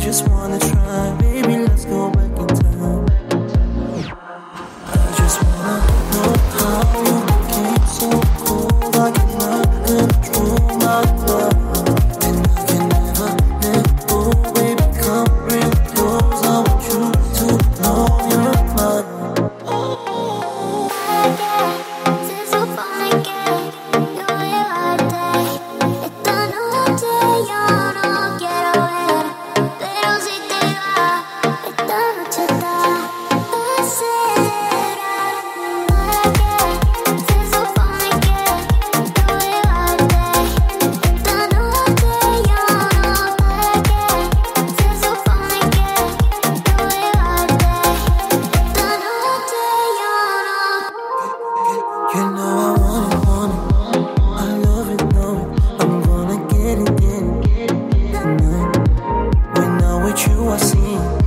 just wanna try, baby, let's go back in time. I just wanna know how you became so cold. I cannot control my love, and I can never let go, baby, come real close. I want you to know you're mine. You know I want it, I love it, know it. I'm gonna get it tonight. When I'm with you, I see